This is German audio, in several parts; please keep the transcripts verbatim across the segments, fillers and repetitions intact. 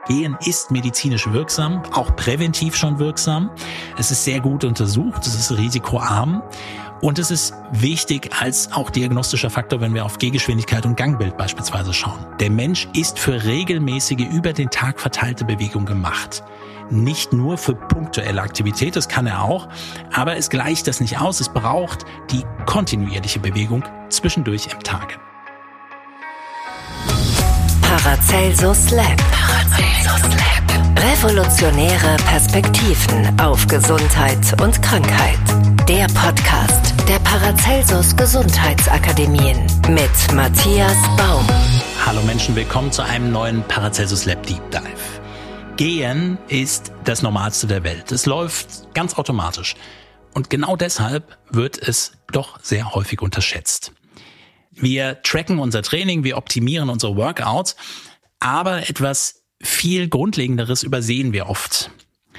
Gehen ist medizinisch wirksam, auch präventiv schon wirksam. Es ist sehr gut untersucht, es ist risikoarm und es ist wichtig als auch diagnostischer Faktor, wenn wir auf Gehgeschwindigkeit und Gangbild beispielsweise schauen. Der Mensch ist für regelmäßige, über den Tag verteilte Bewegung gemacht. Nicht nur für punktuelle Aktivität, das kann er auch, aber es gleicht das nicht aus. Es braucht die kontinuierliche Bewegung zwischendurch im Tage. Paracelsus Lab. Paracelsus Lab. Revolutionäre Perspektiven auf Gesundheit und Krankheit. Der Podcast der Paracelsus Gesundheitsakademien mit Matthias Baum. Hallo Menschen, willkommen zu einem neuen Paracelsus Lab Deep Dive. Gehen ist das Normalste der Welt. Es läuft ganz automatisch. Und genau deshalb wird es doch sehr häufig unterschätzt. Wir tracken unser Training, wir optimieren unsere Workouts, aber etwas viel Grundlegenderes übersehen wir oft.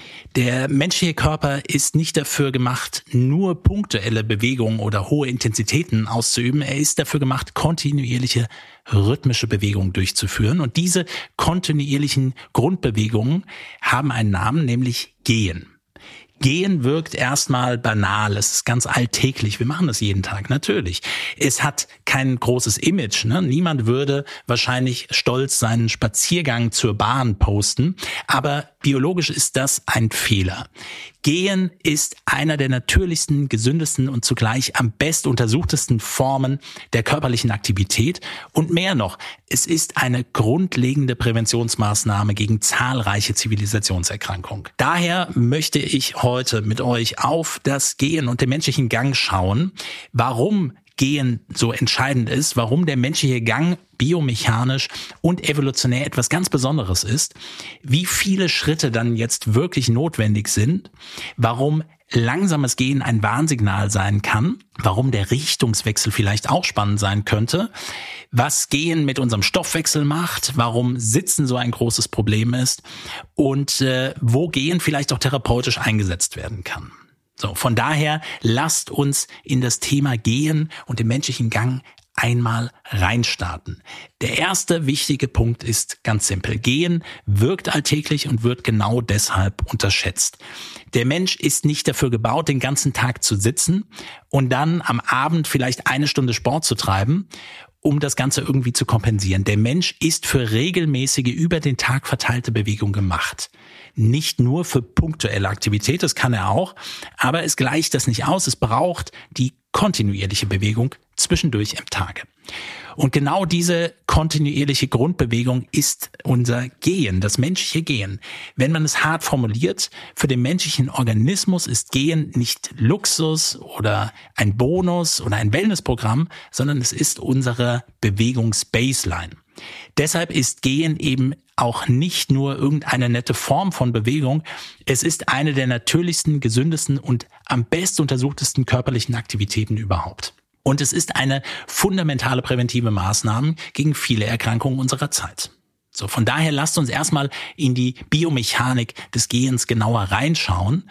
Der menschliche Körper ist nicht dafür gemacht, nur punktuelle Bewegungen oder hohe Intensitäten auszuüben. Er ist dafür gemacht, kontinuierliche rhythmische Bewegungen durchzuführen. Und diese kontinuierlichen Grundbewegungen haben einen Namen, nämlich Gehen. Gehen wirkt erstmal banal, es ist ganz alltäglich, wir machen das jeden Tag, natürlich. Es hat kein großes Image, ne? Niemand würde wahrscheinlich stolz seinen Spaziergang zur Bahn posten, aber biologisch ist das ein Fehler. Gehen ist einer der natürlichsten, gesündesten und zugleich am best untersuchtesten Formen der körperlichen Aktivität und mehr noch, es ist eine grundlegende Präventionsmaßnahme gegen zahlreiche Zivilisationserkrankungen. Daher möchte ich heute mit euch auf das Gehen und den menschlichen Gang schauen, warum Gehen so entscheidend ist, warum der menschliche Gang biomechanisch und evolutionär etwas ganz Besonderes ist, wie viele Schritte dann jetzt wirklich notwendig sind, warum langsames Gehen ein Warnsignal sein kann, warum der Richtungswechsel vielleicht auch spannend sein könnte, was Gehen mit unserem Stoffwechsel macht, warum Sitzen so ein großes Problem ist und äh, wo Gehen vielleicht auch therapeutisch eingesetzt werden kann. So, von daher lasst uns in das Thema Gehen und den menschlichen Gang einmal reinstarten. Der erste wichtige Punkt ist ganz simpel. Gehen wirkt alltäglich und wird genau deshalb unterschätzt. Der Mensch ist nicht dafür gebaut, den ganzen Tag zu sitzen und dann am Abend vielleicht eine Stunde Sport zu treiben, um das Ganze irgendwie zu kompensieren. Der Mensch ist für regelmäßige, über den Tag verteilte Bewegung gemacht. Nicht nur für punktuelle Aktivität, das kann er auch, aber es gleicht das nicht aus. Es braucht die kontinuierliche Bewegung zwischendurch im Tage. Und genau diese kontinuierliche Grundbewegung ist unser Gehen, das menschliche Gehen. Wenn man es hart formuliert, für den menschlichen Organismus ist Gehen nicht Luxus oder ein Bonus oder ein Wellnessprogramm, sondern es ist unsere Bewegungsbaseline. Deshalb ist Gehen eben auch nicht nur irgendeine nette Form von Bewegung. Es ist eine der natürlichsten, gesündesten und am best untersuchtesten körperlichen Aktivitäten überhaupt. Und es ist eine fundamentale präventive Maßnahme gegen viele Erkrankungen unserer Zeit. So, von daher lasst uns erstmal in die Biomechanik des Gehens genauer reinschauen.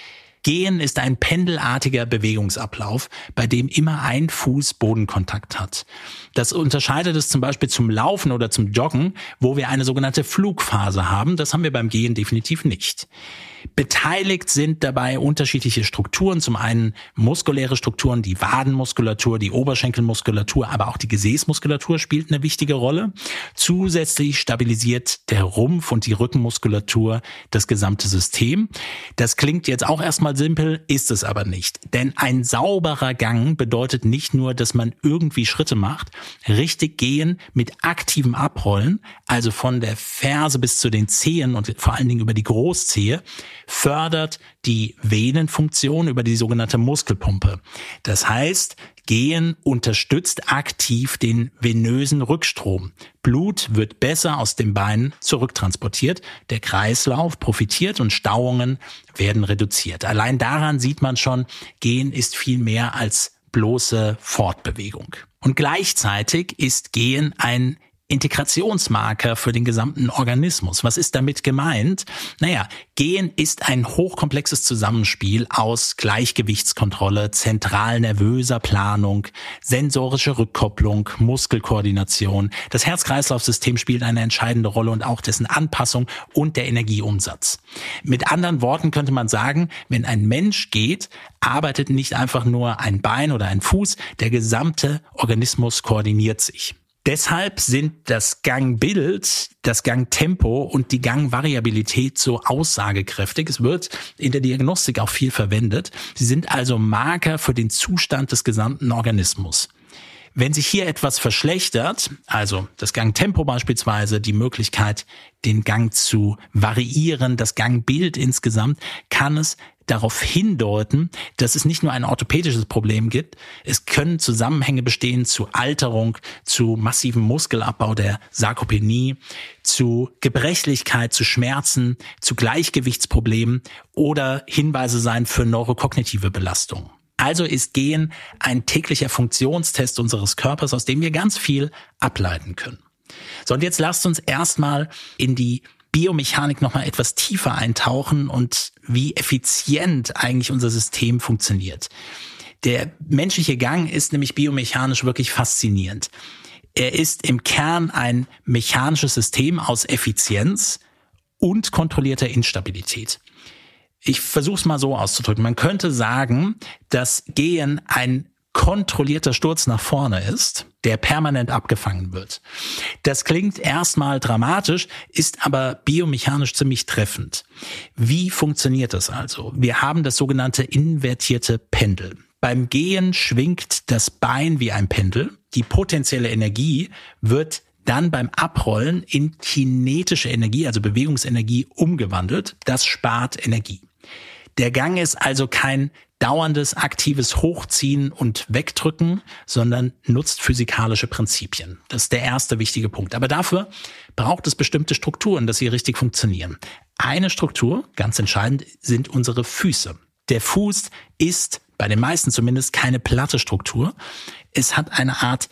Gehen ist ein pendelartiger Bewegungsablauf, bei dem immer ein Fuß Bodenkontakt hat. Das unterscheidet es zum Beispiel zum Laufen oder zum Joggen, wo wir eine sogenannte Flugphase haben. Das haben wir beim Gehen definitiv nicht. Beteiligt sind dabei unterschiedliche Strukturen, zum einen muskuläre Strukturen, die Wadenmuskulatur, die Oberschenkelmuskulatur, aber auch die Gesäßmuskulatur spielt eine wichtige Rolle. Zusätzlich stabilisiert der Rumpf und die Rückenmuskulatur das gesamte System. Das klingt jetzt auch erstmal simpel, ist es aber nicht. Denn ein sauberer Gang bedeutet nicht nur, dass man irgendwie Schritte macht. Richtig Gehen mit aktivem Abrollen, also von der Ferse bis zu den Zehen und vor allen Dingen über die Großzehe, fördert die Venenfunktion über die sogenannte Muskelpumpe. Das heißt, Gehen unterstützt aktiv den venösen Rückstrom. Blut wird besser aus den Beinen zurücktransportiert, der Kreislauf profitiert und Stauungen werden reduziert. Allein daran sieht man schon, Gehen ist viel mehr als bloße Fortbewegung. Und gleichzeitig ist Gehen ein Integrationsmarker für den gesamten Organismus. Was ist damit gemeint? Naja, Gehen ist ein hochkomplexes Zusammenspiel aus Gleichgewichtskontrolle, zentral nervöser Planung, sensorische Rückkopplung, Muskelkoordination. Das Herz-Kreislauf-System spielt eine entscheidende Rolle und auch dessen Anpassung und der Energieumsatz. Mit anderen Worten könnte man sagen, wenn ein Mensch geht, arbeitet nicht einfach nur ein Bein oder ein Fuß, der gesamte Organismus koordiniert sich. Deshalb sind das Gangbild, das Gangtempo und die Gangvariabilität so aussagekräftig. Es wird in der Diagnostik auch viel verwendet. Sie sind also Marker für den Zustand des gesamten Organismus. Wenn sich hier etwas verschlechtert, also das Gangtempo beispielsweise, die Möglichkeit, den Gang zu variieren, das Gangbild insgesamt, kann es darauf hindeuten, dass es nicht nur ein orthopädisches Problem gibt, es können Zusammenhänge bestehen zu Alterung, zu massivem Muskelabbau der Sarkopenie, zu Gebrechlichkeit, zu Schmerzen, zu Gleichgewichtsproblemen oder Hinweise sein für neurokognitive Belastungen. Also ist Gehen ein täglicher Funktionstest unseres Körpers, aus dem wir ganz viel ableiten können. So, und jetzt lasst uns erstmal in die Biomechanik nochmal etwas tiefer eintauchen und wie effizient eigentlich unser System funktioniert. Der menschliche Gang ist nämlich biomechanisch wirklich faszinierend. Er ist im Kern ein mechanisches System aus Effizienz und kontrollierter Instabilität. Ich versuche es mal so auszudrücken. Man könnte sagen, dass Gehen ein kontrollierter Sturz nach vorne ist, der permanent abgefangen wird. Das klingt erstmal dramatisch, ist aber biomechanisch ziemlich treffend. Wie funktioniert das also? Wir haben das sogenannte invertierte Pendel. Beim Gehen schwingt das Bein wie ein Pendel. Die potenzielle Energie wird dann beim Abrollen in kinetische Energie, also Bewegungsenergie, umgewandelt. Das spart Energie. Der Gang ist also kein dauerndes, aktives Hochziehen und Wegdrücken, sondern nutzt physikalische Prinzipien. Das ist der erste wichtige Punkt. Aber dafür braucht es bestimmte Strukturen, dass sie richtig funktionieren. Eine Struktur, ganz entscheidend, sind unsere Füße. Der Fuß ist, bei den meisten zumindest, keine platte Struktur. Es hat eine Art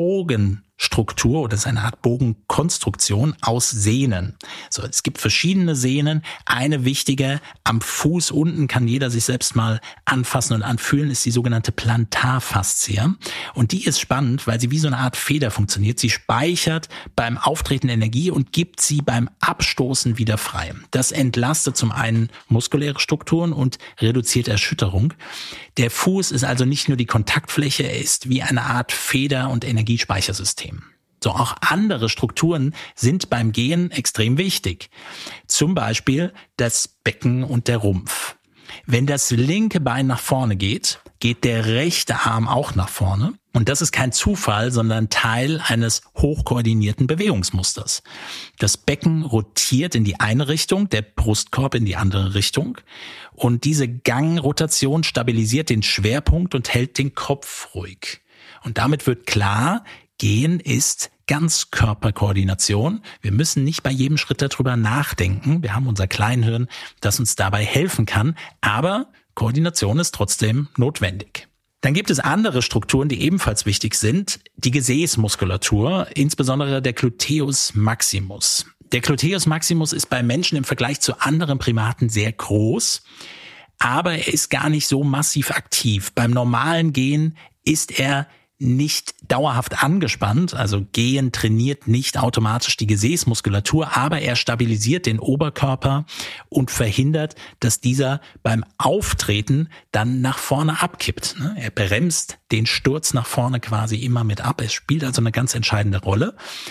Bogenstruktur oder es ist eine Art Bogenkonstruktion aus Sehnen. So, es gibt verschiedene Sehnen. Eine wichtige, am Fuß unten kann jeder sich selbst mal anfassen und anfühlen, ist die sogenannte Plantarfaszie. Und die ist spannend, weil sie wie so eine Art Feder funktioniert. Sie speichert beim Auftreten Energie und gibt sie beim Abstoßen wieder frei. Das entlastet zum einen muskuläre Strukturen und reduziert Erschütterung. Der Fuß ist also nicht nur die Kontaktfläche, er ist wie eine Art Feder- und Energiespeichersystem. So, auch andere Strukturen sind beim Gehen extrem wichtig. Zum Beispiel das Becken und der Rumpf. Wenn das linke Bein nach vorne geht, geht der rechte Arm auch nach vorne. Und das ist kein Zufall, sondern Teil eines hochkoordinierten Bewegungsmusters. Das Becken rotiert in die eine Richtung, der Brustkorb in die andere Richtung. Und diese Gangrotation stabilisiert den Schwerpunkt und hält den Kopf ruhig. Und damit wird klar, Gehen ist Ganzkörperkoordination. Wir müssen nicht bei jedem Schritt darüber nachdenken. Wir haben unser Kleinhirn, das uns dabei helfen kann. Aber Koordination ist trotzdem notwendig. Dann gibt es andere Strukturen, die ebenfalls wichtig sind. Die Gesäßmuskulatur, insbesondere der Gluteus maximus. Der Gluteus maximus ist bei Menschen im Vergleich zu anderen Primaten sehr groß, aber er ist gar nicht so massiv aktiv. Beim normalen Gehen ist er nicht dauerhaft angespannt, also Gehen trainiert nicht automatisch die Gesäßmuskulatur, aber er stabilisiert den Oberkörper und verhindert, dass dieser beim Auftreten dann nach vorne abkippt. Er bremst den Sturz nach vorne quasi immer mit ab. Es spielt also eine ganz entscheidende Rolle.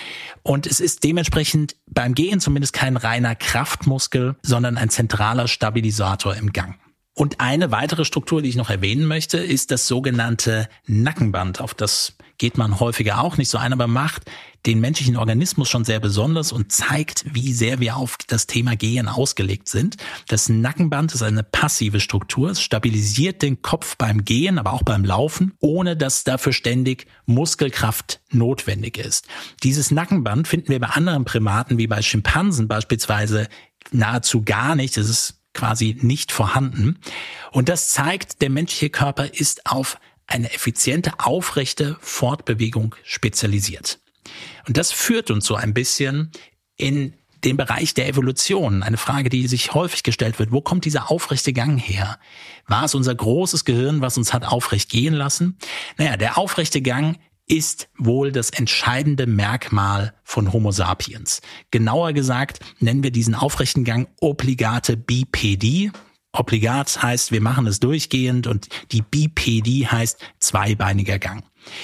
Und es ist dementsprechend beim Gehen zumindest kein reiner Kraftmuskel, sondern ein zentraler Stabilisator im Gang. Und eine weitere Struktur, die ich noch erwähnen möchte, ist das sogenannte Nackenband. Auf das geht man häufiger auch nicht so ein, aber macht den menschlichen Organismus schon sehr besonders und zeigt, wie sehr wir auf das Thema Gehen ausgelegt sind. Das Nackenband ist eine passive Struktur. Es stabilisiert den Kopf beim Gehen, aber auch beim Laufen, ohne dass dafür ständig Muskelkraft notwendig ist. Dieses Nackenband finden wir bei anderen Primaten, wie bei Schimpansen beispielsweise, nahezu gar nicht. Es ist quasi nicht vorhanden. Und das zeigt, der menschliche Körper ist auf eine effiziente, aufrechte Fortbewegung spezialisiert. Und das führt uns so ein bisschen in den Bereich der Evolution. Eine Frage, die sich häufig gestellt wird. Wo kommt dieser aufrechte Gang her? War es unser großes Gehirn, was uns hat aufrecht gehen lassen? Naja, der aufrechte Gang ist wohl das entscheidende Merkmal von Homo sapiens. Genauer gesagt nennen wir diesen aufrechten Gang obligate Bipedie. Obligat heißt, wir machen es durchgehend, und die Bipedie heißt zweibeiniger Gang.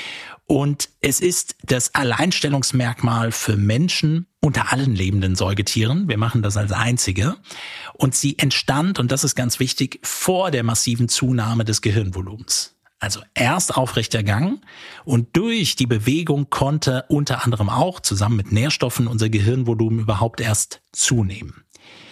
Und es ist das Alleinstellungsmerkmal für Menschen unter allen lebenden Säugetieren. Wir machen das als einzige. Und sie entstand, und das ist ganz wichtig, vor der massiven Zunahme des Gehirnvolumens. Also erst aufrechter Gang, und durch die Bewegung konnte unter anderem auch zusammen mit Nährstoffen unser Gehirnvolumen überhaupt erst zunehmen.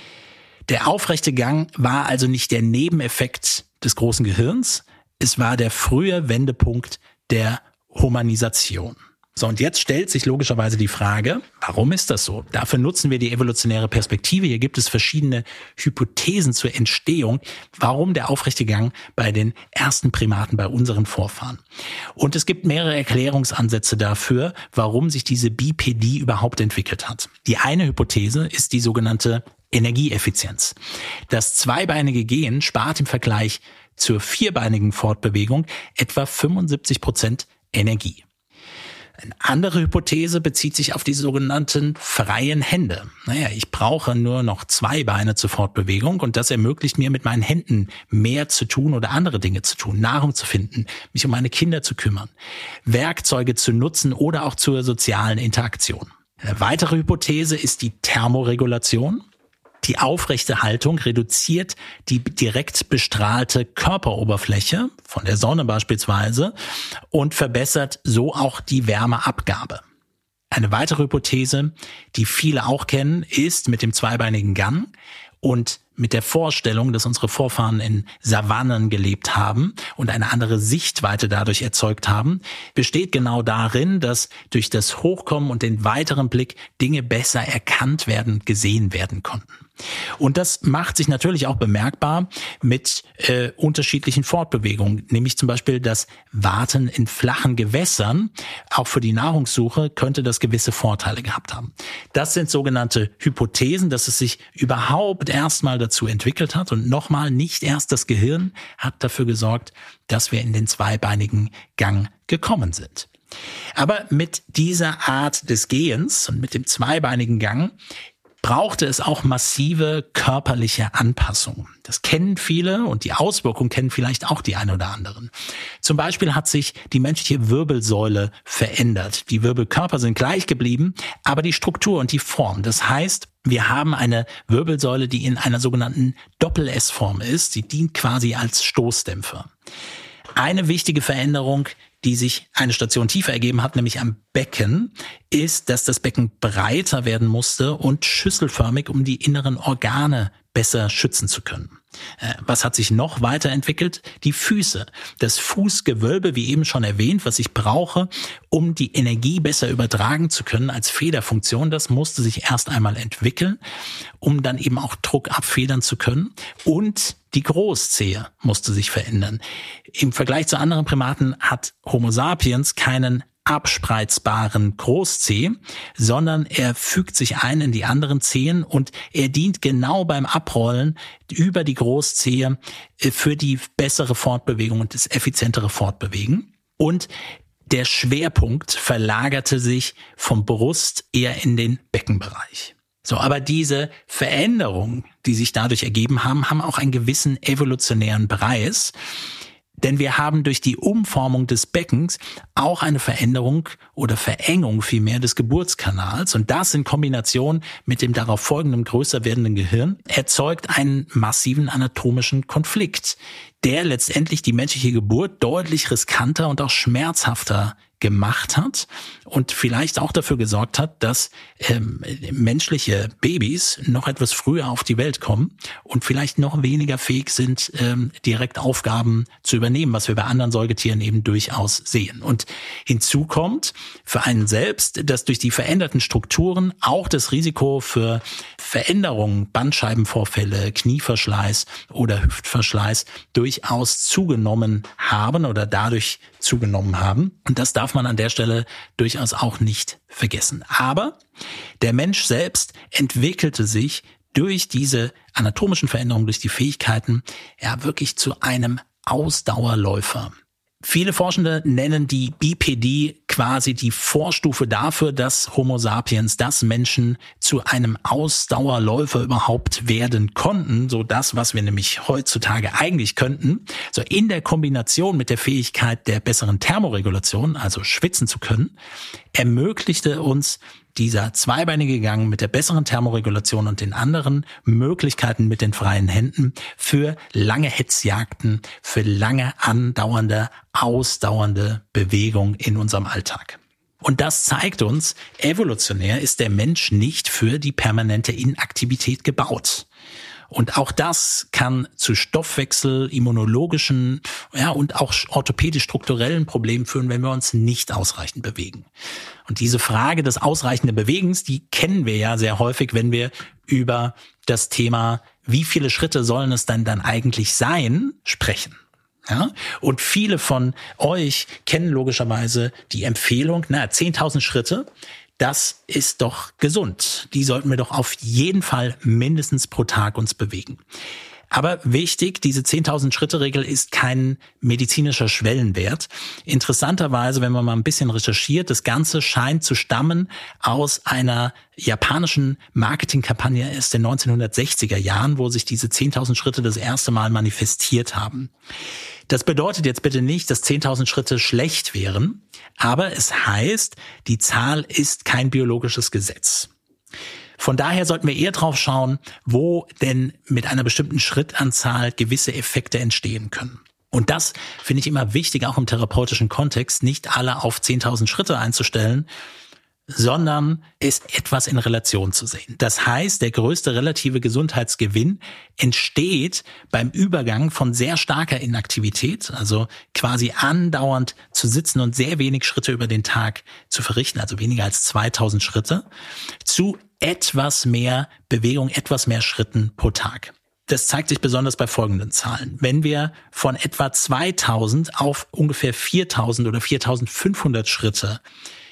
Der aufrechte Gang war also nicht der Nebeneffekt des großen Gehirns, es war der frühe Wendepunkt der Humanisation. So, und jetzt stellt sich logischerweise die Frage, warum ist das so? Dafür nutzen wir die evolutionäre Perspektive. Hier gibt es verschiedene Hypothesen zur Entstehung, warum der aufrechte Gang bei den ersten Primaten, bei unseren Vorfahren. Und es gibt mehrere Erklärungsansätze dafür, warum sich diese Bipedie überhaupt entwickelt hat. Die eine Hypothese ist die sogenannte Energieeffizienz. Das zweibeinige Gehen spart im Vergleich zur vierbeinigen Fortbewegung etwa fünfundsiebzig Prozent Energie. Eine andere Hypothese bezieht sich auf die sogenannten freien Hände. Naja, ich brauche nur noch zwei Beine zur Fortbewegung, und das ermöglicht mir, mit meinen Händen mehr zu tun oder andere Dinge zu tun, Nahrung zu finden, mich um meine Kinder zu kümmern, Werkzeuge zu nutzen oder auch zur sozialen Interaktion. Eine weitere Hypothese ist die Thermoregulation. Die aufrechte Haltung reduziert die direkt bestrahlte Körperoberfläche, von der Sonne beispielsweise, und verbessert so auch die Wärmeabgabe. Eine weitere Hypothese, die viele auch kennen, ist mit dem zweibeinigen Gang und mit der Vorstellung, dass unsere Vorfahren in Savannen gelebt haben und eine andere Sichtweite dadurch erzeugt haben, besteht genau darin, dass durch das Hochkommen und den weiteren Blick Dinge besser erkannt werden, gesehen werden konnten. Und das macht sich natürlich auch bemerkbar mit äh, unterschiedlichen Fortbewegungen, nämlich zum Beispiel das Warten in flachen Gewässern. Auch für die Nahrungssuche könnte das gewisse Vorteile gehabt haben. Das sind sogenannte Hypothesen, dass es sich überhaupt erstmal dazu entwickelt hat. Und nochmal, nicht erst das Gehirn hat dafür gesorgt, dass wir in den zweibeinigen Gang gekommen sind. Aber mit dieser Art des Gehens und mit dem zweibeinigen Gang brauchte es auch massive körperliche Anpassungen. Das kennen viele, und die Auswirkungen kennen vielleicht auch die ein oder anderen. Zum Beispiel hat sich die menschliche Wirbelsäule verändert. Die Wirbelkörper sind gleich geblieben, aber die Struktur und die Form. Das heißt, wir haben eine Wirbelsäule, die in einer sogenannten Doppel-S-Form ist. Sie dient quasi als Stoßdämpfer. Eine wichtige Veränderung, die sich eine Station tiefer ergeben hat, nämlich am Becken, ist, dass das Becken breiter werden musste und schüsselförmig, um die inneren Organe besser schützen zu können. Was hat sich noch weiterentwickelt? Die Füße. Das Fußgewölbe, wie eben schon erwähnt, was ich brauche, um die Energie besser übertragen zu können als Federfunktion, das musste sich erst einmal entwickeln, um dann eben auch Druck abfedern zu können. Und die Großzehe musste sich verändern. Im Vergleich zu anderen Primaten hat Homo sapiens keinen abspreizbaren Großzeh, sondern er fügt sich ein in die anderen Zehen, und er dient genau beim Abrollen über die Großzehe für die bessere Fortbewegung und das effizientere Fortbewegen. Und der Schwerpunkt verlagerte sich vom Brust eher in den Beckenbereich. So, aber diese Veränderungen, die sich dadurch ergeben haben, haben auch einen gewissen evolutionären Preis. Denn wir haben durch die Umformung des Beckens auch eine Veränderung oder Verengung vielmehr des Geburtskanals. Und das in Kombination mit dem darauf folgenden größer werdenden Gehirn erzeugt einen massiven anatomischen Konflikt, der letztendlich die menschliche Geburt deutlich riskanter und auch schmerzhafter gemacht hat und vielleicht auch dafür gesorgt hat, dass ähm, menschliche Babys noch etwas früher auf die Welt kommen und vielleicht noch weniger fähig sind, ähm, direkt Aufgaben zu übernehmen, was wir bei anderen Säugetieren eben durchaus sehen. Und hinzu kommt für einen selbst, dass durch die veränderten Strukturen auch das Risiko für Veränderungen, Bandscheibenvorfälle, Knieverschleiß oder Hüftverschleiß durchaus zugenommen haben oder dadurch zugenommen haben. Und das darf man an der Stelle durchaus auch nicht vergessen. Aber der Mensch selbst entwickelte sich durch diese anatomischen Veränderungen, durch die Fähigkeiten, ja wirklich zu einem Ausdauerläufer. Viele Forschende nennen die B P D quasi die Vorstufe dafür, dass Homo sapiens, dass Menschen zu einem Ausdauerläufer überhaupt werden konnten. So das, was wir nämlich heutzutage eigentlich könnten. So in der Kombination mit der Fähigkeit der besseren Thermoregulation, also schwitzen zu können, ermöglichte uns dieser zweibeinige Gang mit der besseren Thermoregulation und den anderen Möglichkeiten mit den freien Händen für lange Hetzjagden, für lange andauernde, ausdauernde Bewegung in unserem Alltag. Und das zeigt uns, evolutionär ist der Mensch nicht für die permanente Inaktivität gebaut. Und auch das kann zu Stoffwechsel, immunologischen, ja, und auch orthopädisch-strukturellen Problemen führen, wenn wir uns nicht ausreichend bewegen. Und diese Frage des ausreichenden Bewegens, die kennen wir ja sehr häufig, wenn wir über das Thema, wie viele Schritte sollen es denn dann eigentlich sein, sprechen. Ja? Und viele von euch kennen logischerweise die Empfehlung, na, zehntausend Schritte. Das ist doch gesund. Die sollten wir doch auf jeden Fall mindestens pro Tag uns bewegen. Aber wichtig, diese zehntausend Schritte Regel ist kein medizinischer Schwellenwert. Interessanterweise, wenn man mal ein bisschen recherchiert, das Ganze scheint zu stammen aus einer japanischen Marketingkampagne aus den neunzehnhundertsechziger Jahren, wo sich diese zehntausend Schritte das erste Mal manifestiert haben. Das bedeutet jetzt bitte nicht, dass zehntausend Schritte schlecht wären, aber es heißt, die Zahl ist kein biologisches Gesetz. Von daher sollten wir eher drauf schauen, wo denn mit einer bestimmten Schrittanzahl gewisse Effekte entstehen können. Und das finde ich immer wichtig, auch im therapeutischen Kontext, nicht alle auf zehntausend Schritte einzustellen, sondern es etwas in Relation zu sehen. Das heißt, der größte relative Gesundheitsgewinn entsteht beim Übergang von sehr starker Inaktivität, also quasi andauernd zu sitzen und sehr wenig Schritte über den Tag zu verrichten, also weniger als zweitausend Schritte, zu etwas mehr Bewegung, etwas mehr Schritten pro Tag. Das zeigt sich besonders bei folgenden Zahlen. Wenn wir von etwa zweitausend auf ungefähr viertausend oder viertausendfünfhundert Schritte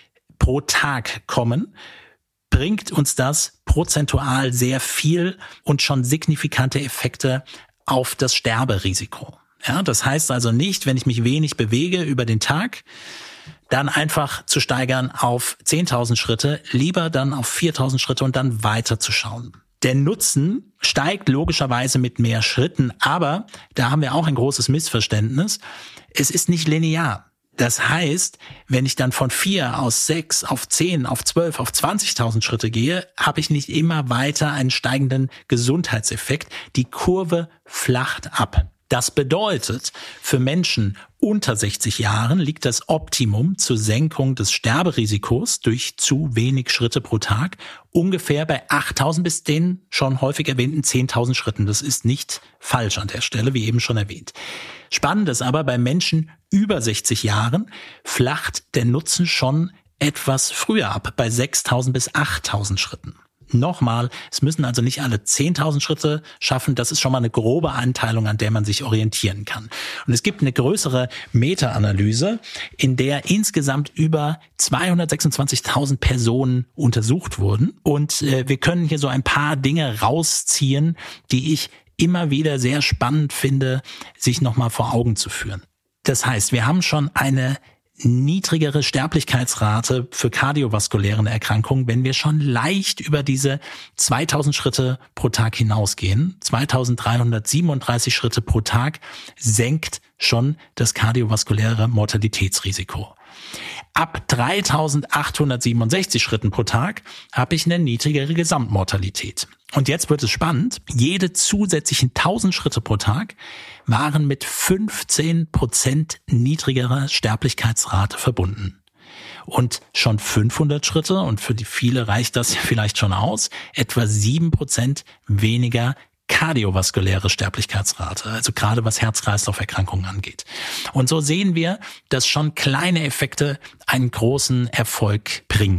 pro Tag kommen, bringt uns das prozentual sehr viel und schon signifikante Effekte auf das Sterberisiko. Ja, das heißt also nicht, wenn ich mich wenig bewege über den Tag, dann einfach zu steigern auf zehntausend Schritte, lieber dann auf viertausend Schritte und dann weiter zu schauen. Der Nutzen steigt logischerweise mit mehr Schritten, aber da haben wir auch ein großes Missverständnis. Es ist nicht linear. Das heißt, wenn ich dann von vier aus sechs auf zehn, auf zwölf, auf zwanzigtausend Schritte gehe, habe ich nicht immer weiter einen steigenden Gesundheitseffekt. Die Kurve flacht ab. Das bedeutet, für Menschen unter sechzig Jahren liegt das Optimum zur Senkung des Sterberisikos durch zu wenig Schritte pro Tag ungefähr bei achttausend bis den schon häufig erwähnten zehntausend Schritten. Das ist nicht falsch an der Stelle, wie eben schon erwähnt. Spannend ist aber, bei Menschen über sechzig Jahren flacht der Nutzen schon etwas früher ab, bei sechstausend bis achttausend Schritten. Nochmal, es müssen also nicht alle zehntausend Schritte schaffen. Das ist schon mal eine grobe Einteilung, an der man sich orientieren kann. Und es gibt eine größere Meta-Analyse, in der insgesamt über zweihundertsechsundzwanzigtausend Personen untersucht wurden. Und äh, wir können hier so ein paar Dinge rausziehen, die ich immer wieder sehr spannend finde, sich nochmal vor Augen zu führen. Das heißt, wir haben schon eine niedrigere Sterblichkeitsrate für kardiovaskuläre Erkrankungen, wenn wir schon leicht über diese zweitausend Schritte pro Tag hinausgehen. zweitausenddreihundertsiebenunddreißig Schritte pro Tag senkt schon das kardiovaskuläre Mortalitätsrisiko. Ab dreitausendachthundertsiebenundsechzig Schritten pro Tag habe ich eine niedrigere Gesamtmortalität. Und jetzt wird es spannend. Jede zusätzlichen tausend Schritte pro Tag waren mit fünfzehn Prozent niedrigerer Sterblichkeitsrate verbunden. Und schon fünfhundert Schritte, und für die viele reicht das vielleicht schon aus, etwa sieben Prozent weniger kardiovaskuläre Sterblichkeitsrate, also gerade was Herz-Kreislauf-Erkrankungen angeht. Und so sehen wir, dass schon kleine Effekte einen großen Erfolg bringen können.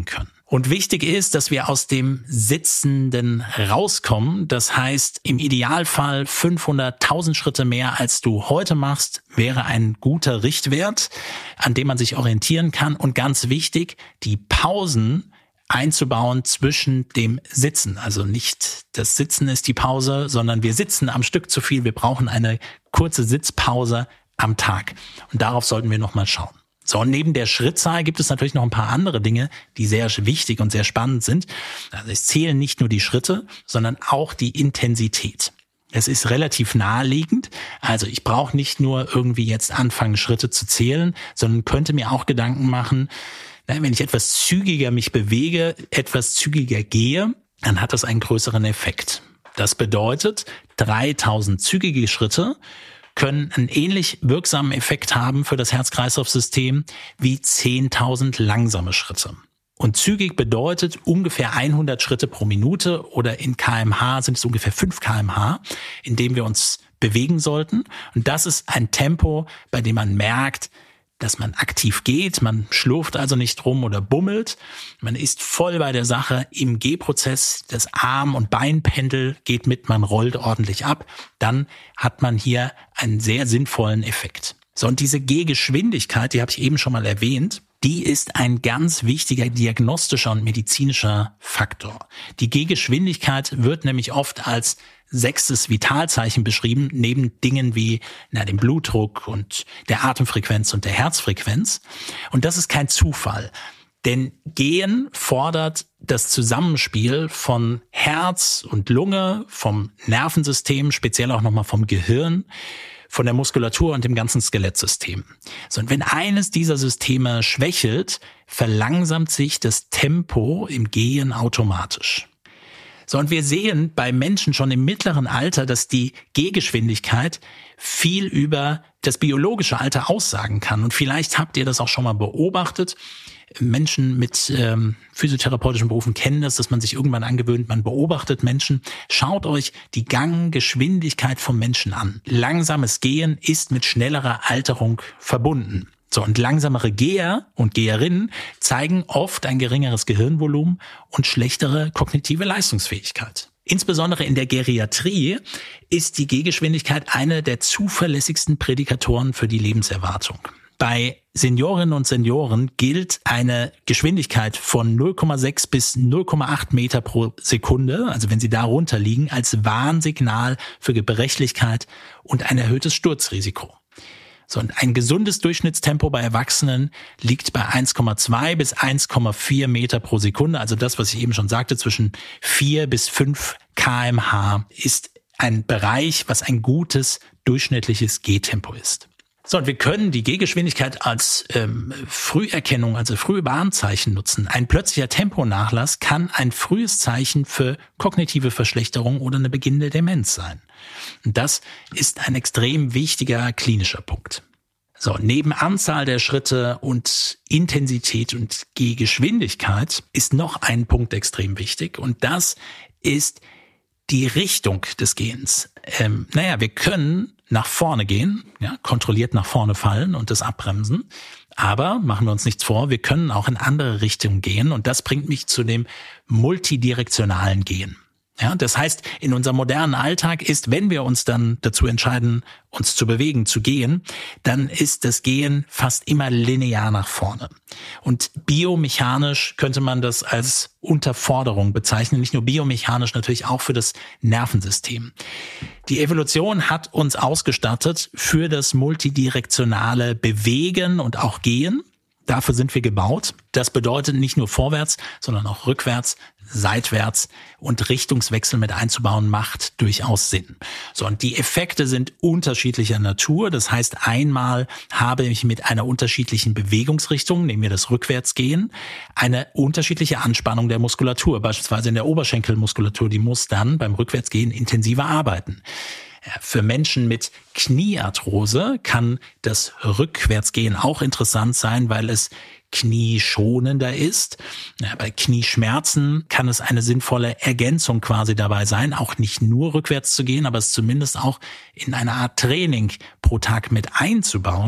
Und wichtig ist, dass wir aus dem Sitzenden rauskommen. Das heißt, im Idealfall fünfhundert, tausend Schritte mehr, als du heute machst, wäre ein guter Richtwert, an dem man sich orientieren kann. Und ganz wichtig, die Pausen einzubauen zwischen dem Sitzen. Also nicht das Sitzen ist die Pause, sondern wir sitzen am Stück zu viel. Wir brauchen eine kurze Sitzpause am Tag. Und darauf sollten wir nochmal schauen. So, und neben der Schrittzahl gibt es natürlich noch ein paar andere Dinge, die sehr wichtig und sehr spannend sind. Also es zählen nicht nur die Schritte, sondern auch die Intensität. Es ist relativ naheliegend. Also ich brauche nicht nur irgendwie jetzt anfangen, Schritte zu zählen, sondern könnte mir auch Gedanken machen, wenn ich etwas zügiger mich bewege, etwas zügiger gehe, dann hat das einen größeren Effekt. Das bedeutet, dreitausend zügige Schritte können einen ähnlich wirksamen Effekt haben für das Herz-Kreislauf-System wie zehntausend langsame Schritte. Und zügig bedeutet ungefähr hundert Schritte pro Minute oder in Kilometer pro Stunde sind es ungefähr fünf Kilometer pro Stunde, in dem wir uns bewegen sollten. Und das ist ein Tempo, bei dem man merkt, dass man aktiv geht, man schlurft also nicht rum oder bummelt. Man ist voll bei der Sache im Gehprozess, das Arm- und Beinpendel geht mit, man rollt ordentlich ab. Dann hat man hier einen sehr sinnvollen Effekt. So, und diese Gehgeschwindigkeit, die habe ich eben schon mal erwähnt, die ist ein ganz wichtiger diagnostischer und medizinischer Faktor. Die Gehgeschwindigkeit wird nämlich oft als sechstes Vitalzeichen beschrieben, neben Dingen wie na, dem Blutdruck und der Atemfrequenz und der Herzfrequenz. Und das ist kein Zufall. Denn Gehen fordert das Zusammenspiel von Herz und Lunge, vom Nervensystem, speziell auch nochmal vom Gehirn, von der Muskulatur und dem ganzen Skelettsystem. So, und wenn eines dieser Systeme schwächelt, verlangsamt sich das Tempo im Gehen automatisch. So, und wir sehen bei Menschen schon im mittleren Alter, dass die Gehgeschwindigkeit viel über das biologische Alter aussagen kann. Und vielleicht habt ihr das auch schon mal beobachtet. Menschen mit ähm, physiotherapeutischen Berufen kennen das, dass man sich irgendwann angewöhnt, man beobachtet Menschen. Schaut euch die Ganggeschwindigkeit vom Menschen an. Langsames Gehen ist mit schnellerer Alterung verbunden. So, und langsamere Geher und Geherinnen zeigen oft ein geringeres Gehirnvolumen und schlechtere kognitive Leistungsfähigkeit. Insbesondere in der Geriatrie ist die Gehgeschwindigkeit eine der zuverlässigsten Prädikatoren für die Lebenserwartung. Bei Seniorinnen und Senioren gilt eine Geschwindigkeit von null Komma sechs bis null Komma acht Meter pro Sekunde, also wenn sie da runter liegen, als Warnsignal für Gebrechlichkeit und ein erhöhtes Sturzrisiko. So, und ein gesundes Durchschnittstempo bei Erwachsenen liegt bei eins Komma zwei bis eins Komma vier Meter pro Sekunde. Also das, was ich eben schon sagte, zwischen vier bis fünf Kilometer pro Stunde ist ein Bereich, was ein gutes durchschnittliches Gehtempo ist. So, und wir können die Gehgeschwindigkeit als ähm, Früherkennung, also frühe Warnzeichen nutzen. Ein plötzlicher Temponachlass kann ein frühes Zeichen für kognitive Verschlechterung oder eine beginnende Demenz sein. Und das ist ein extrem wichtiger klinischer Punkt. So, neben Anzahl der Schritte und Intensität und Gehgeschwindigkeit ist noch ein Punkt extrem wichtig, und das ist die Richtung des Gehens. Ähm, naja, wir können nach vorne gehen, ja, kontrolliert nach vorne fallen und das abbremsen. Aber machen wir uns nichts vor, wir können auch in andere Richtungen gehen, und das bringt mich zu dem multidirektionalen Gehen. Ja, das heißt, in unserem modernen Alltag ist, wenn wir uns dann dazu entscheiden, uns zu bewegen, zu gehen, dann ist das Gehen fast immer linear nach vorne. Und biomechanisch könnte man das als Unterforderung bezeichnen, nicht nur biomechanisch, natürlich auch für das Nervensystem. Die Evolution hat uns ausgestattet für das multidirektionale Bewegen und auch Gehen. Dafür sind wir gebaut. Das bedeutet nicht nur vorwärts, sondern auch rückwärts, seitwärts, und Richtungswechsel mit einzubauen macht durchaus Sinn. So, und die Effekte sind unterschiedlicher Natur. Das heißt, einmal habe ich mit einer unterschiedlichen Bewegungsrichtung, nehmen wir das Rückwärtsgehen, eine unterschiedliche Anspannung der Muskulatur. Beispielsweise in der Oberschenkelmuskulatur, die muss dann beim Rückwärtsgehen intensiver arbeiten. Für Menschen mit Kniearthrose kann das Rückwärtsgehen auch interessant sein, weil es knieschonender ist. Ja, bei Knieschmerzen kann es eine sinnvolle Ergänzung quasi dabei sein, auch nicht nur rückwärts zu gehen, aber es zumindest auch in eine Art Training pro Tag mit einzubauen.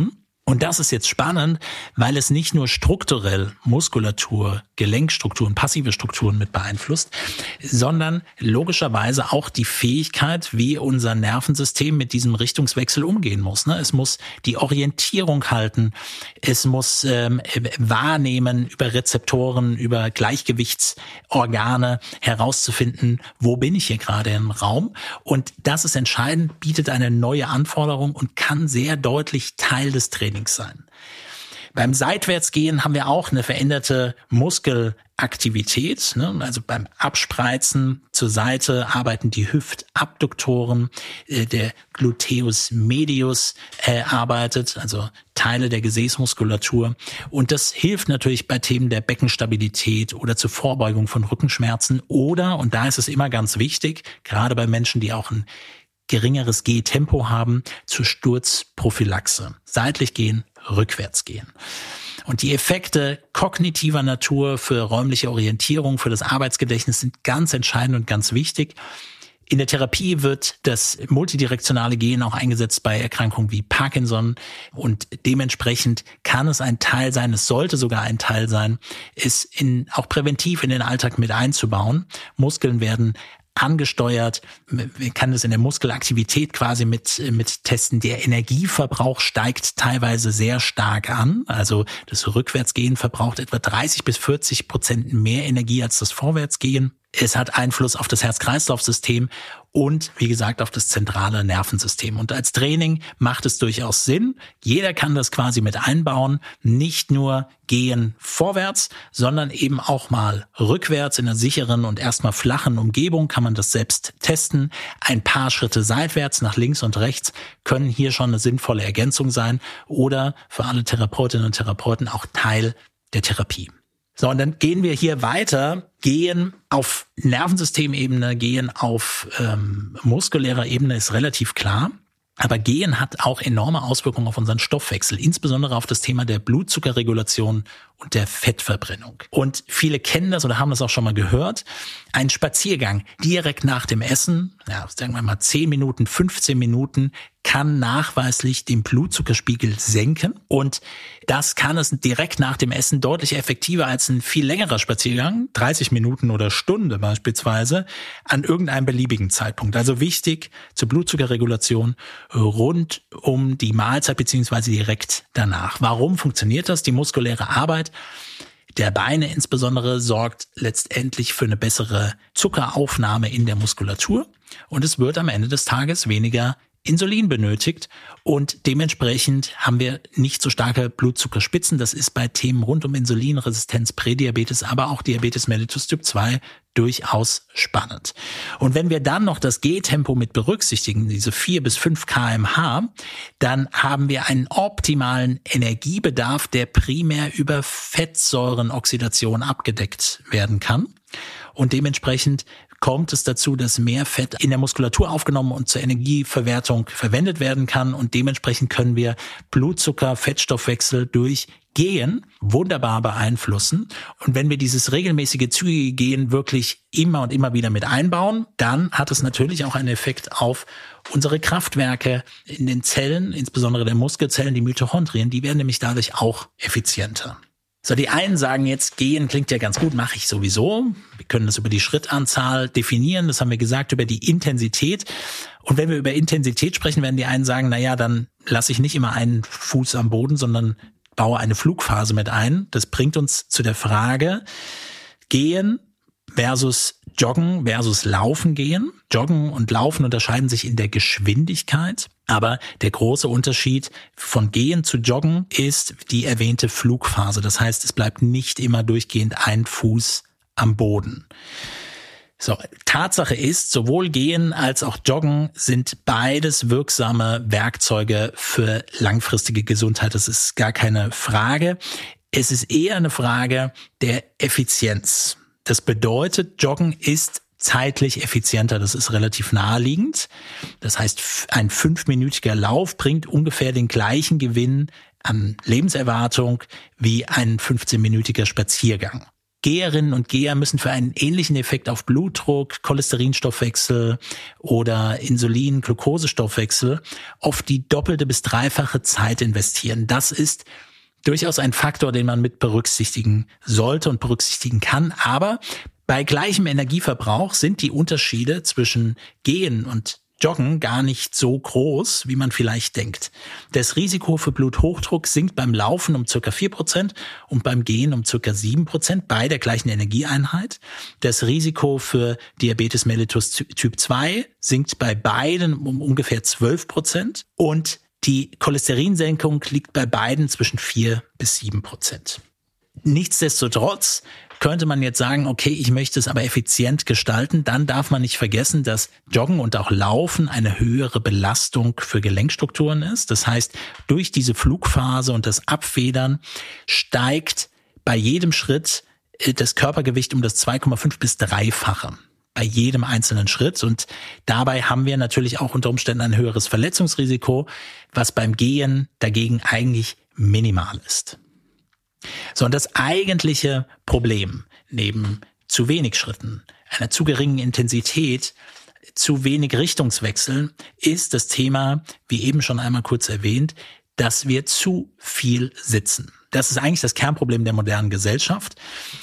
Und das ist jetzt spannend, weil es nicht nur strukturell Muskulatur, Gelenkstrukturen, passive Strukturen mit beeinflusst, sondern logischerweise auch die Fähigkeit, wie unser Nervensystem mit diesem Richtungswechsel umgehen muss. Es muss die Orientierung halten, es muss ähm, wahrnehmen über Rezeptoren, über Gleichgewichtsorgane herauszufinden, wo bin ich hier gerade im Raum. Und das ist entscheidend, bietet eine neue Anforderung und kann sehr deutlich Teil des Trainings sein. Beim Seitwärtsgehen haben wir auch eine veränderte Muskelaktivität. Ne? Also beim Abspreizen zur Seite arbeiten die Hüftabduktoren, äh, der Gluteus medius äh, arbeitet, also Teile der Gesäßmuskulatur. Und das hilft natürlich bei Themen der Beckenstabilität oder zur Vorbeugung von Rückenschmerzen oder, und da ist es immer ganz wichtig, gerade bei Menschen, die auch ein geringeres Gehtempo haben, zur Sturzprophylaxe. Seitlich gehen, rückwärts gehen. Und die Effekte kognitiver Natur für räumliche Orientierung, für das Arbeitsgedächtnis sind ganz entscheidend und ganz wichtig. In der Therapie wird das multidirektionale Gehen auch eingesetzt bei Erkrankungen wie Parkinson und dementsprechend kann es ein Teil sein, es sollte sogar ein Teil sein, es in, auch präventiv in den Alltag mit einzubauen. Muskeln werden angesteuert, man kann das in der Muskelaktivität quasi mit mit testen. Der Energieverbrauch steigt teilweise sehr stark an, also das Rückwärtsgehen verbraucht etwa dreißig bis vierzig Prozent mehr Energie als das Vorwärtsgehen. Es hat Einfluss auf das Herz-Kreislauf-System und, wie gesagt, auf das zentrale Nervensystem. Und als Training macht es durchaus Sinn. Jeder kann das quasi mit einbauen. Nicht nur gehen vorwärts, sondern eben auch mal rückwärts in einer sicheren und erstmal flachen Umgebung kann man das selbst testen. Ein paar Schritte seitwärts nach links und rechts können hier schon eine sinnvolle Ergänzung sein oder für alle Therapeutinnen und Therapeuten auch Teil der Therapie. So, und dann gehen wir hier weiter, gehen auf Nervensystemebene, gehen auf ähm, muskulärer Ebene ist relativ klar. Aber Gehen hat auch enorme Auswirkungen auf unseren Stoffwechsel, insbesondere auf das Thema der Blutzuckerregulation und der Fettverbrennung. Und viele kennen das oder haben das auch schon mal gehört. Ein Spaziergang direkt nach dem Essen, ja, sagen wir mal zehn Minuten, fünfzehn Minuten, kann nachweislich den Blutzuckerspiegel senken. Und das kann es direkt nach dem Essen deutlich effektiver als ein viel längerer Spaziergang, dreißig Minuten oder Stunde beispielsweise, an irgendeinem beliebigen Zeitpunkt. Also wichtig zur Blutzuckerregulation rund um die Mahlzeit beziehungsweise direkt danach. Warum funktioniert das? Die muskuläre Arbeit der Beine insbesondere sorgt letztendlich für eine bessere Zuckeraufnahme in der Muskulatur und es wird am Ende des Tages weniger Insulin benötigt und dementsprechend haben wir nicht so starke Blutzuckerspitzen. Das ist bei Themen rund um Insulinresistenz, Prädiabetes, aber auch Diabetes mellitus Typ zwei durchaus spannend. Und wenn wir dann noch das Gehtempo mit berücksichtigen, diese vier bis fünf Kilometer pro Stunde, dann haben wir einen optimalen Energiebedarf, der primär über Fettsäurenoxidation abgedeckt werden kann. Und dementsprechend kommt es dazu, dass mehr Fett in der Muskulatur aufgenommen und zur Energieverwertung verwendet werden kann. Und dementsprechend können wir Blutzucker, Fettstoffwechsel durch Gehen wunderbar beeinflussen. Und wenn wir dieses regelmäßige, zügige Gehen wirklich immer und immer wieder mit einbauen, dann hat es natürlich auch einen Effekt auf unsere Kraftwerke in den Zellen, insbesondere der Muskelzellen, die Mitochondrien. Die werden nämlich dadurch auch effizienter. So, die einen sagen jetzt, Gehen klingt ja ganz gut, mache ich sowieso. Wir können das über die Schrittanzahl definieren, das haben wir gesagt, über die Intensität. Und wenn wir über Intensität sprechen, werden die einen sagen, na ja, dann lasse ich nicht immer einen Fuß am Boden, sondern baue eine Flugphase mit ein. Das bringt uns zu der Frage, Gehen versus Joggen versus Laufen gehen. Joggen und Laufen unterscheiden sich in der Geschwindigkeit, aber der große Unterschied von Gehen zu Joggen ist die erwähnte Flugphase. Das heißt, es bleibt nicht immer durchgehend ein Fuß am Boden. So, Tatsache ist, sowohl Gehen als auch Joggen sind beides wirksame Werkzeuge für langfristige Gesundheit. Das ist gar keine Frage. Es ist eher eine Frage der Effizienz. Das bedeutet, Joggen ist zeitlich effizienter. Das ist relativ naheliegend. Das heißt, ein fünfminütiger Lauf bringt ungefähr den gleichen Gewinn an Lebenserwartung wie ein fünfzehnminütiger Spaziergang. Geherinnen und Geher müssen für einen ähnlichen Effekt auf Blutdruck, Cholesterinstoffwechsel oder Insulin-Glukosestoffwechsel oft die doppelte bis dreifache Zeit investieren. Das ist durchaus ein Faktor, den man mit berücksichtigen sollte und berücksichtigen kann. Aber bei gleichem Energieverbrauch sind die Unterschiede zwischen Gehen und Joggen gar nicht so groß, wie man vielleicht denkt. Das Risiko für Bluthochdruck sinkt beim Laufen um circa vier Prozent und beim Gehen um circa sieben Prozent bei der gleichen Energieeinheit. Das Risiko für Diabetes mellitus Typ zwei sinkt bei beiden um ungefähr zwölf Prozent und die Cholesterinsenkung liegt bei beiden zwischen vier bis sieben Prozent. Nichtsdestotrotz könnte man jetzt sagen, okay, ich möchte es aber effizient gestalten, dann darf man nicht vergessen, dass Joggen und auch Laufen eine höhere Belastung für Gelenkstrukturen ist. Das heißt, durch diese Flugphase und das Abfedern steigt bei jedem Schritt das Körpergewicht um das zwei Komma fünf bis dreifache. Bei jedem einzelnen Schritt. Und dabei haben wir natürlich auch unter Umständen ein höheres Verletzungsrisiko, was beim Gehen dagegen eigentlich minimal ist. So, und das eigentliche Problem neben zu wenig Schritten, einer zu geringen Intensität, zu wenig Richtungswechseln ist das Thema, wie eben schon einmal kurz erwähnt, dass wir zu viel sitzen. Das ist eigentlich das Kernproblem der modernen Gesellschaft.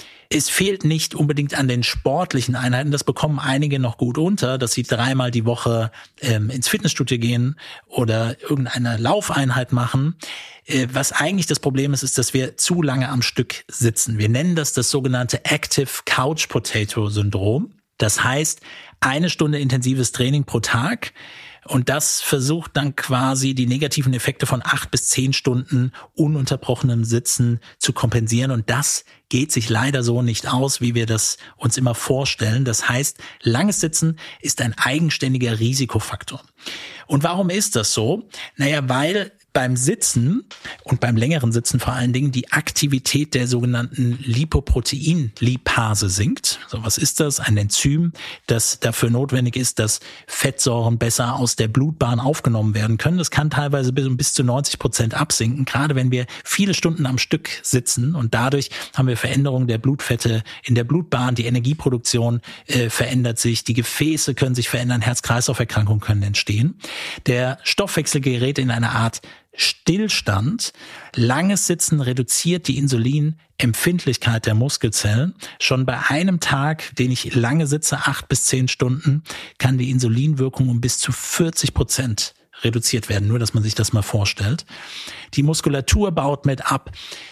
Es fehlt nicht unbedingt an den sportlichen Einheiten, das bekommen einige noch gut unter, dass sie dreimal die Woche ähm, ins Fitnessstudio gehen oder irgendeine Laufeinheit machen. Äh, was eigentlich das Problem ist, ist, dass wir zu lange am Stück sitzen. Wir nennen das das sogenannte Active Couch Potato Syndrom. Das heißt, eine Stunde intensives Training pro Tag. Und das versucht dann quasi die negativen Effekte von acht bis zehn Stunden ununterbrochenem Sitzen zu kompensieren. Und das geht sich leider so nicht aus, wie wir das uns immer vorstellen. Das heißt, langes Sitzen ist ein eigenständiger Risikofaktor. Und warum ist das so? Naja, weil beim Sitzen und beim längeren Sitzen vor allen Dingen die Aktivität der sogenannten Lipoprotein-Lipase sinkt. So, was ist das? Ein Enzym, das dafür notwendig ist, dass Fettsäuren besser aus der Blutbahn aufgenommen werden können. Das kann teilweise bis, bis zu neunzig Prozent absinken, gerade wenn wir viele Stunden am Stück sitzen. Und dadurch haben wir Veränderungen der Blutfette in der Blutbahn. Die Energieproduktion äh, verändert sich, die Gefäße können sich verändern, Herz-Kreislauf-Erkrankungen können entstehen. Der Stoffwechsel gerät in eine Art Stillstand. Langes Sitzen reduziert die Insulinempfindlichkeit der Muskelzellen. Schon bei einem Tag, den ich lange sitze, acht bis zehn Stunden, kann die Insulinwirkung um bis zu vierzig Prozent reduziert werden. Nur, dass man sich das mal vorstellt. Die Muskulatur baut mit ab.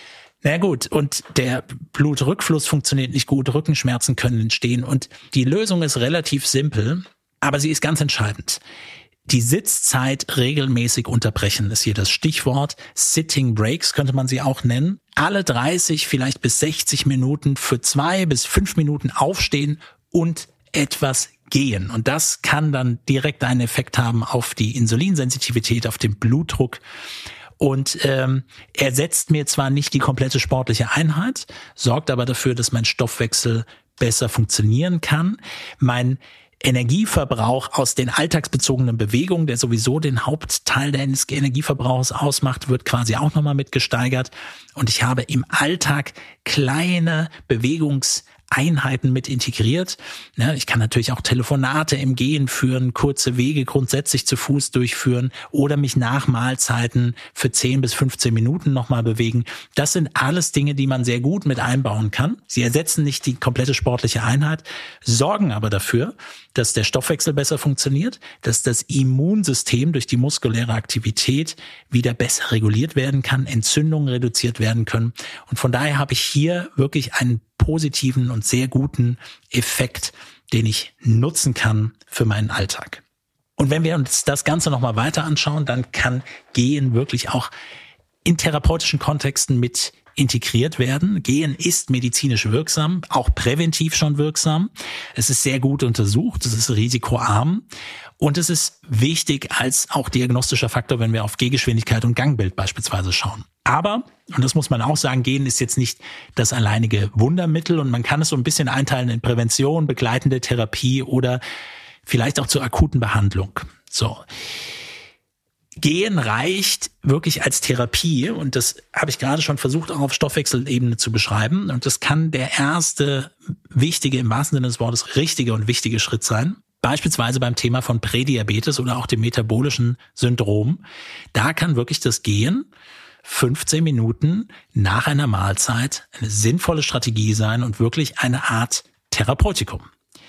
Na gut, und der Blutrückfluss funktioniert nicht gut, Rückenschmerzen können entstehen. Und die Lösung ist relativ simpel, aber sie ist ganz entscheidend. Die Sitzzeit regelmäßig unterbrechen ist hier das Stichwort. Sitting Breaks könnte man sie auch nennen. Alle dreißig, vielleicht bis sechzig Minuten für zwei bis fünf Minuten aufstehen und etwas gehen. Und das kann dann direkt einen Effekt haben auf die Insulinsensitivität, auf den Blutdruck. Und ähm, ersetzt mir zwar nicht die komplette sportliche Einheit, sorgt aber dafür, dass mein Stoffwechsel besser funktionieren kann. Mein Energieverbrauch aus den alltagsbezogenen Bewegungen, der sowieso den Hauptteil des Energieverbrauchs ausmacht, wird quasi auch nochmal mit gesteigert. Und ich habe im Alltag kleine Bewegungseinheiten mit integriert. Ich kann natürlich auch Telefonate im Gehen führen, kurze Wege grundsätzlich zu Fuß durchführen oder mich nach Mahlzeiten für zehn bis fünfzehn Minuten nochmal bewegen. Das sind alles Dinge, die man sehr gut mit einbauen kann. Sie ersetzen nicht die komplette sportliche Einheit, sorgen aber dafür, dass der Stoffwechsel besser funktioniert, dass das Immunsystem durch die muskuläre Aktivität wieder besser reguliert werden kann, Entzündungen reduziert werden können. Und von daher habe ich hier wirklich einen positiven und sehr guten Effekt, den ich nutzen kann für meinen Alltag. Und wenn wir uns das Ganze nochmal weiter anschauen, dann kann Gehen wirklich auch in therapeutischen Kontexten mit integriert werden. Gehen ist medizinisch wirksam, auch präventiv schon wirksam. Es ist sehr gut untersucht, es ist risikoarm und es ist wichtig als auch diagnostischer Faktor, wenn wir auf Gehgeschwindigkeit und Gangbild beispielsweise schauen. Aber, und das muss man auch sagen, Gehen ist jetzt nicht das alleinige Wundermittel und man kann es so ein bisschen einteilen in Prävention, begleitende Therapie oder vielleicht auch zur akuten Behandlung. So. Gehen reicht wirklich als Therapie und das habe ich gerade schon versucht auch auf Stoffwechselebene zu beschreiben und das kann der erste wichtige, im wahrsten Sinne des Wortes, richtige und wichtige Schritt sein. Beispielsweise beim Thema von Prädiabetes oder auch dem metabolischen Syndrom. Da kann wirklich das Gehen fünfzehn Minuten nach einer Mahlzeit eine sinnvolle Strategie sein und wirklich eine Art Therapeutikum.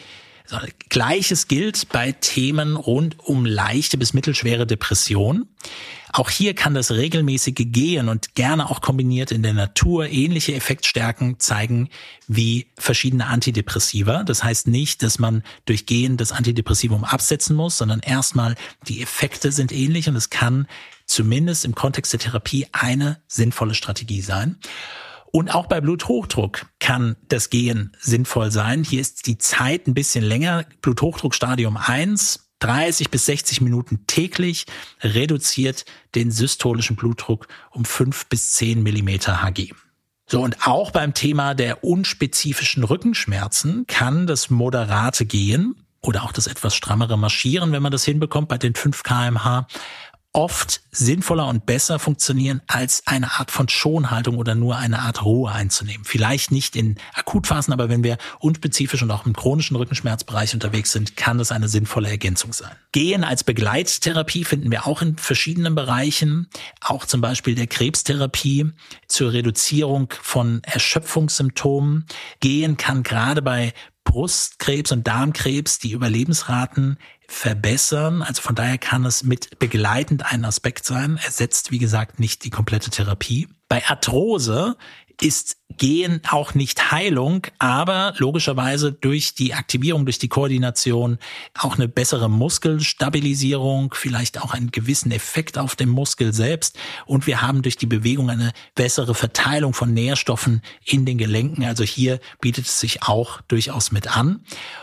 So, Gleiches gilt bei Themen rund um leichte bis mittelschwere Depression. Auch hier kann das regelmäßige Gehen und gerne auch kombiniert in der Natur ähnliche Effektstärken zeigen wie verschiedene Antidepressiva. Das heißt nicht, dass man durch Gehen das Antidepressivum absetzen muss, sondern erstmal die Effekte sind ähnlich und es kann zumindest im Kontext der Therapie eine sinnvolle Strategie sein. Und auch bei Bluthochdruck kann das Gehen sinnvoll sein. Hier ist die Zeit ein bisschen länger. Bluthochdruck Stadium eins, dreißig bis sechzig Minuten täglich, reduziert den systolischen Blutdruck um fünf bis zehn Millimeter Hg. So, und auch beim Thema der unspezifischen Rückenschmerzen kann das moderate Gehen oder auch das etwas strammere Marschieren, wenn man das hinbekommt bei den fünf Kilometer pro Stunde, oft sinnvoller und besser funktionieren, als eine Art von Schonhaltung oder nur eine Art Ruhe einzunehmen. Vielleicht nicht in Akutphasen, aber wenn wir unspezifisch und auch im chronischen Rückenschmerzbereich unterwegs sind, kann das eine sinnvolle Ergänzung sein. Gehen als Begleittherapie finden wir auch in verschiedenen Bereichen, auch zum Beispiel der Krebstherapie zur Reduzierung von Erschöpfungssymptomen. Gehen kann gerade bei Brustkrebs und Darmkrebs die Überlebensraten verbessern. Also von daher kann es mit begleitend ein Aspekt sein. Ersetzt, wie gesagt, nicht die komplette Therapie. Bei Arthrose ist Gehen auch nicht Heilung, aber logischerweise durch die Aktivierung, durch die Koordination auch eine bessere Muskelstabilisierung, vielleicht auch einen gewissen Effekt auf den Muskel selbst. Und wir haben durch die Bewegung eine bessere Verteilung von Nährstoffen in den Gelenken. Also hier bietet es sich auch durchaus mit an.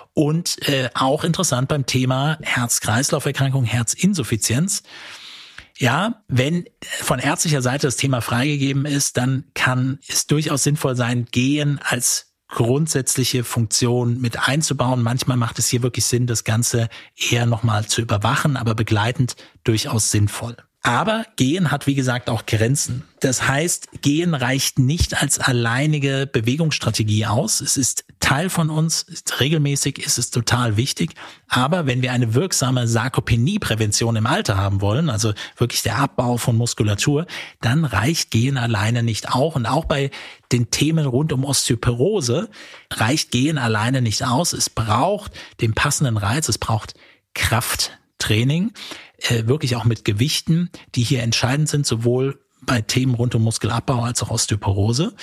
Und äh, auch interessant beim Thema Herz-Kreislauf-Erkrankung, Herzinsuffizienz. Ja, wenn von ärztlicher Seite das Thema freigegeben ist, dann kann es durchaus sinnvoll sein, Gehen als grundsätzliche Funktion mit einzubauen. Manchmal macht es hier wirklich Sinn, das Ganze eher nochmal zu überwachen, aber begleitend durchaus sinnvoll. Aber Gehen hat, wie gesagt, auch Grenzen. Das heißt, Gehen reicht nicht als alleinige Bewegungsstrategie aus. Es ist Teil von uns, ist regelmäßig ist es total wichtig. Aber wenn wir eine wirksame Sarkopenie-Prävention im Alter haben wollen, also wirklich der Abbau von Muskulatur, dann reicht Gehen alleine nicht auch. Und auch bei den Themen rund um Osteoporose reicht Gehen alleine nicht aus. Es braucht den passenden Reiz, es braucht Krafttraining, äh, wirklich auch mit Gewichten, die hier entscheidend sind, sowohl bei Themen rund um Muskelabbau als auch Osteoporose.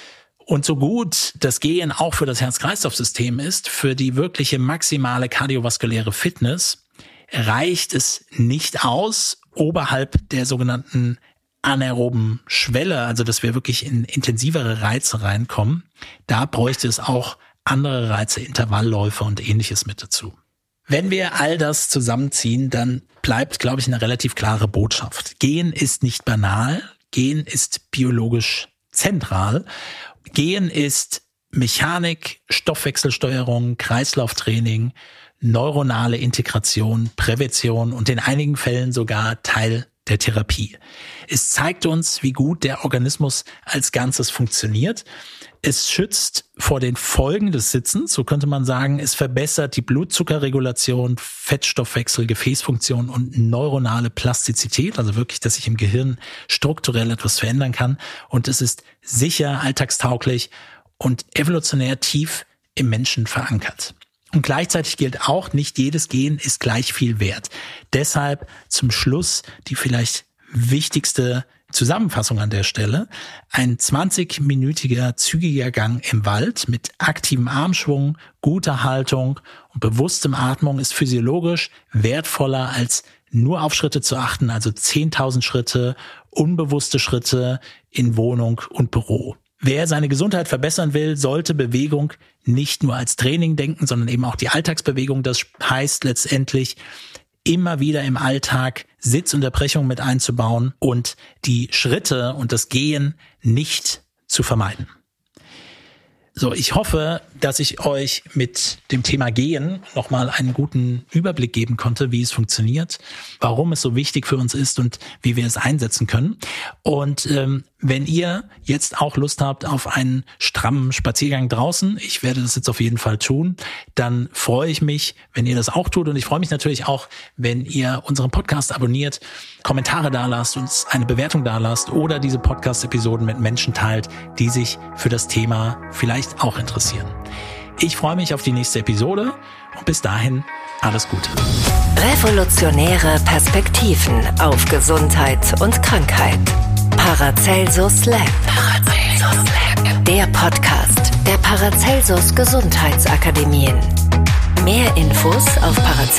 Und so gut das Gehen auch für das Herz-Kreislauf-System ist, für die wirkliche maximale kardiovaskuläre Fitness, reicht es nicht aus, oberhalb der sogenannten anaeroben Schwelle, also dass wir wirklich in intensivere Reize reinkommen. Da bräuchte es auch andere Reize, Intervallläufe und ähnliches mit dazu. Wenn wir all das zusammenziehen, dann bleibt, glaube ich, eine relativ klare Botschaft. Gehen ist nicht banal, Gehen ist biologisch zentral. Gehen ist Mechanik, Stoffwechselsteuerung, Kreislauftraining, neuronale Integration, Prävention und in einigen Fällen sogar Teil der Therapie. Es zeigt uns, wie gut der Organismus als Ganzes funktioniert. Es schützt vor den Folgen des Sitzens, so könnte man sagen. Es verbessert die Blutzuckerregulation, Fettstoffwechsel, Gefäßfunktion und neuronale Plastizität, also wirklich, dass sich im Gehirn strukturell etwas verändern kann. Und es ist sicher, alltagstauglich und evolutionär tief im Menschen verankert. Und gleichzeitig gilt auch, nicht jedes Gehen ist gleich viel wert. Deshalb zum Schluss die vielleicht wichtigste Zusammenfassung an der Stelle. Ein zwanzig-minütiger zügiger Gang im Wald mit aktivem Armschwung, guter Haltung und bewusstem Atmung ist physiologisch wertvoller als nur auf Schritte zu achten, also zehntausend Schritte, unbewusste Schritte in Wohnung und Büro. Wer seine Gesundheit verbessern will, sollte Bewegung nicht nur als Training denken, sondern eben auch die Alltagsbewegung. Das heißt letztendlich, immer wieder im Alltag Sitzunterbrechungen mit einzubauen und die Schritte und das Gehen nicht zu vermeiden. So, ich hoffe, dass ich euch mit dem Thema Gehen nochmal einen guten Überblick geben konnte, wie es funktioniert, warum es so wichtig für uns ist und wie wir es einsetzen können. Und ähm, wenn ihr jetzt auch Lust habt auf einen strammen Spaziergang draußen, ich werde das jetzt auf jeden Fall tun, dann freue ich mich, wenn ihr das auch tut. Und ich freue mich natürlich auch, wenn ihr unseren Podcast abonniert, Kommentare dalasst, uns eine Bewertung dalasst oder diese Podcast-Episoden mit Menschen teilt, die sich für das Thema vielleicht auch interessieren. Ich freue mich auf die nächste Episode und bis dahin alles Gute. Revolutionäre Perspektiven auf Gesundheit und Krankheit. Paracelsus Lab. Paracelsus Lab. Der Podcast der Paracelsus Gesundheitsakademien. Mehr Infos auf Paracelsus.